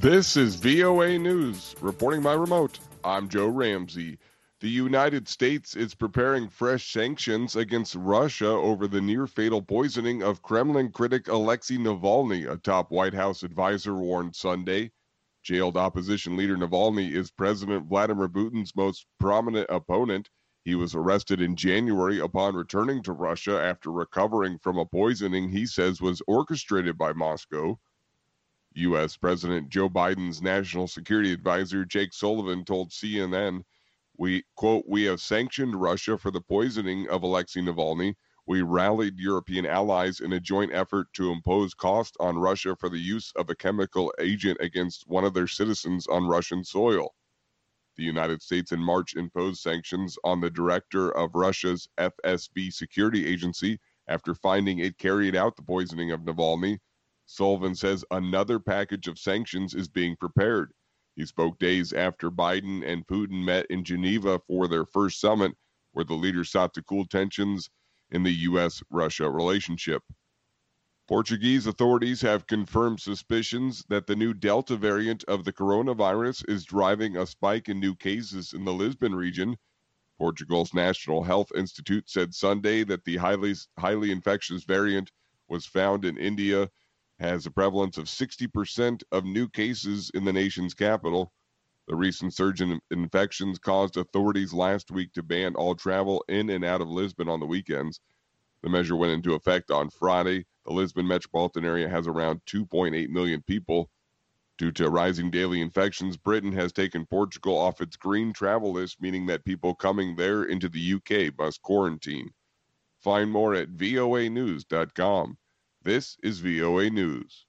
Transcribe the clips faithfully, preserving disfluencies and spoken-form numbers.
This is V O A News, reporting by remote. I'm Joe Ramsey. The United States is preparing fresh sanctions against Russia over the near-fatal poisoning of Kremlin critic Alexei Navalny, a top White House advisor warned Sunday. Jailed opposition leader Navalny is President Vladimir Putin's most prominent opponent. He was arrested in January upon returning to Russia after recovering from a poisoning he says was orchestrated by Moscow. U S. President Joe Biden's national security advisor Jake Sullivan told C N N, we, quote, we have sanctioned Russia for the poisoning of Alexei Navalny. We rallied European allies in a joint effort to impose cost on Russia for the use of a chemical agent against one of their citizens on Russian soil. The United States in March imposed sanctions on the director of Russia's F S B security agency after finding it carried out the poisoning of Navalny. Sullivan says another package of sanctions is being prepared. He spoke days after Biden and Putin met in Geneva for their first summit, where the leaders sought to cool tensions in the U S Russia relationship. Portuguese authorities have confirmed suspicions that the new Delta variant of the coronavirus is driving a spike in new cases in the Lisbon region. Portugal's National Health Institute said Sunday that the highly, highly infectious variant was found in India, has a prevalence of sixty percent of new cases in the nation's capital. The recent surge in infections caused authorities last week to ban all travel in and out of Lisbon on the weekends. The measure went into effect on Friday. The Lisbon metropolitan area has around two point eight million people. Due to rising daily infections, Britain has taken Portugal off its green travel list, meaning that people coming there into the U K must quarantine. Find more at V O A news dot com. This is V O A News.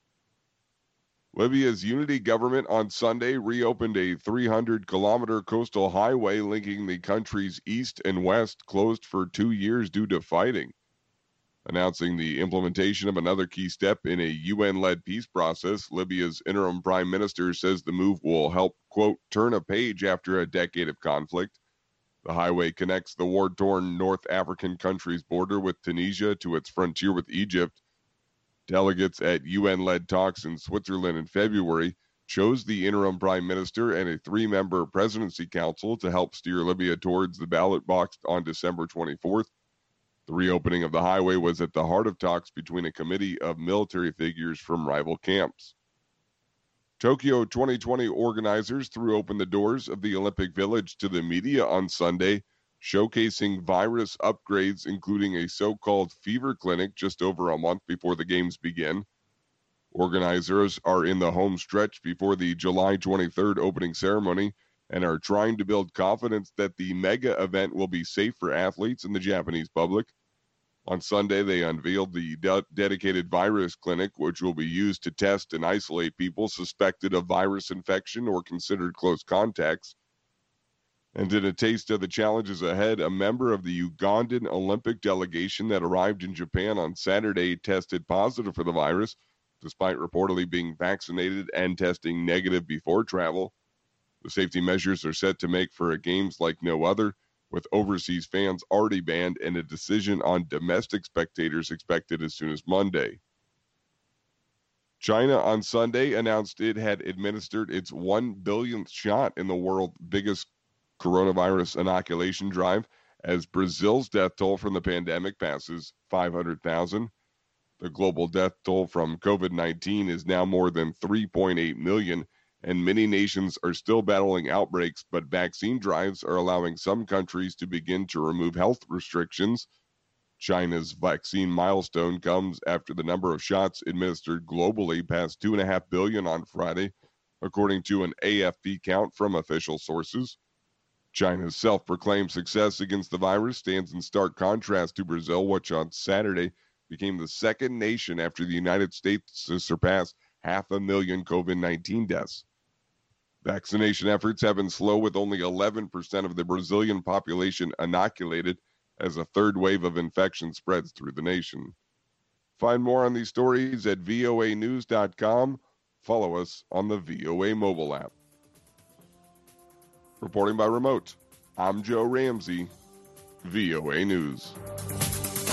Libya's unity government on Sunday reopened a three hundred kilometer coastal highway linking the country's east and west, closed for two years due to fighting. Announcing the implementation of another key step in a U N-led peace process, Libya's interim prime minister says the move will help, quote, turn a page after a decade of conflict. The highway connects the war-torn North African country's border with Tunisia to its frontier with Egypt. Delegates at U N-led talks in Switzerland in February chose the interim prime minister and a three-member presidency council to help steer Libya towards the ballot box on December twenty-fourth. The reopening of the highway was at the heart of talks between a committee of military figures from rival camps. Tokyo twenty twenty organizers threw open the doors of the Olympic Village to the media on Sunday, showcasing virus upgrades, including a so-called fever clinic just over a month before the games begin. Organizers are in the home stretch before the July twenty-third opening ceremony and are trying to build confidence that the mega event will be safe for athletes and the Japanese public. On Sunday, they unveiled the de- dedicated virus clinic, which will be used to test and isolate people suspected of virus infection or considered close contacts. And in a taste of the challenges ahead, a member of the Ugandan Olympic delegation that arrived in Japan on Saturday tested positive for the virus, despite reportedly being vaccinated and testing negative before travel. The safety measures are set to make for a games like no other, with overseas fans already banned and a decision on domestic spectators expected as soon as Monday. China on Sunday announced it had administered its one billionth shot in the world's biggest coronavirus inoculation drive, as Brazil's death toll from the pandemic passes five hundred thousand. The global death toll from covid nineteen is now more than three point eight million, and many nations are still battling outbreaks, but vaccine drives are allowing some countries to begin to remove health restrictions. China's vaccine milestone comes after the number of shots administered globally passed two point five billion on Friday, according to an A F P count from official sources. China's self-proclaimed success against the virus stands in stark contrast to Brazil, which on Saturday became the second nation after the United States to surpass half a million covid nineteen deaths. Vaccination efforts have been slow, with only eleven percent of the Brazilian population inoculated as a third wave of infection spreads through the nation. Find more on these stories at V O A news dot com. Follow us on the V O A mobile app. Reporting by remote, I'm Joe Ramsey, V O A News.